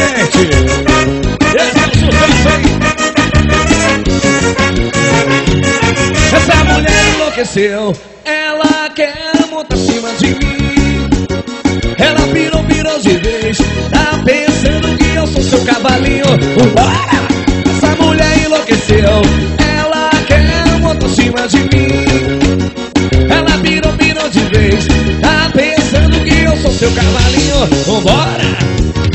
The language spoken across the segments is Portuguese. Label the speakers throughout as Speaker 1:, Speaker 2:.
Speaker 1: quente. Esse é o sucesso, hein? Essa mulher enlouqueceu, ela quer montar em cima de mim. Ela pirou de vez, tá pensando que eu sou seu cavalinho. Bora! Essa mulher enlouqueceu, ela quer montar em cima de mim. Ela pirou de vez, tá pensando que eu sou seu cavalinho. Vambora!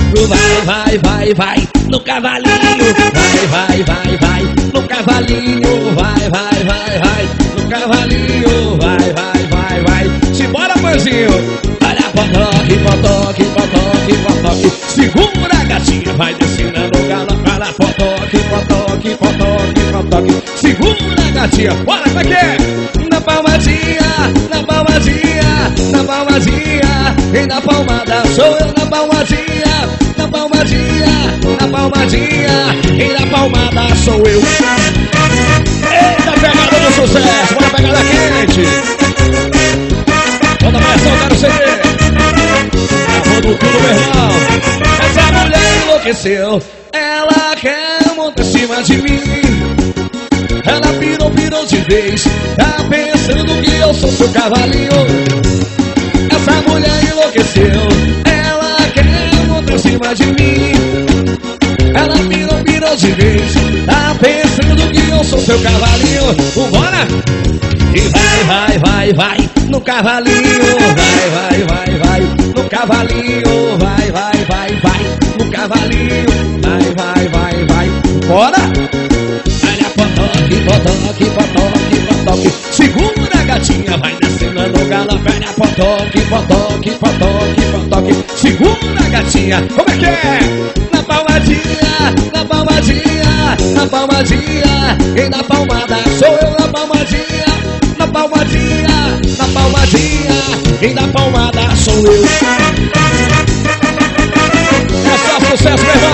Speaker 1: Vai, no cavalinho. Vai, no cavalinho. Vai, no cavalinho. Vai. Simbora, Panzinho. Olha, potoque. Segura, gatinha, vai descendo no galo. Olha, potoque. Segura, gatinha, bora, como é que é? Na palmadinha. E na palmada, sou eu na palmadinha. E na palmada sou eu. Eita, pegada do sucesso, bora pegada quente. Toda versão, quero ser. Gravando tudo, meu irmão. Essa mulher enlouqueceu, ela quer montar em cima de mim. Ela pirou de vez, tá pensando que eu sou seu cavalinho. Essa mulher enlouqueceu, ela quer montar em cima de mim. Ela pirou de vez, tá pensando que eu sou seu cavalinho. Vambora! E vai, no cavalinho. Vai, no cavalinho. Vai, no cavalinho. Vai. Bora! Potoque. Segura, gatinha, vai descendo no galo. Velha, potoque. Segura, gatinha, como é que é? Na palmadinha. E na palmada, sou eu na palmadinha. Na palmadinha. E na palmada, sou eu. É só sucesso, meu irmão.